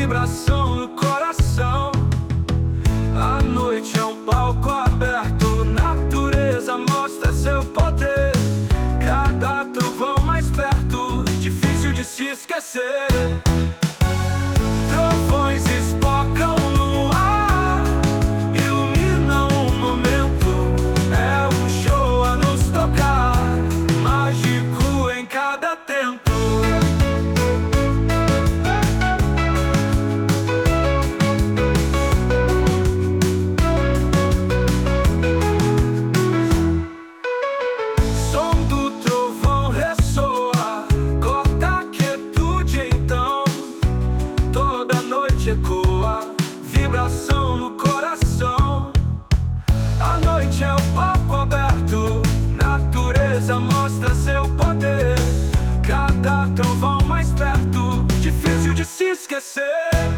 vibração no coração. A noite é um palco aberto, natureza mostra seu poder. Cada trovão mais perto, difícil de se esquecer. Trovões espocam no ar, iluminam o momento. É um show a nos tocar, mágico em cada tempo. Som do trovão ressoa, corta a quietude então. Toda noite ecoa, vibração no coração. A noite é o palco aberto, natureza mostra seu poder. Cada trovão mais perto, difícil de se esquecer.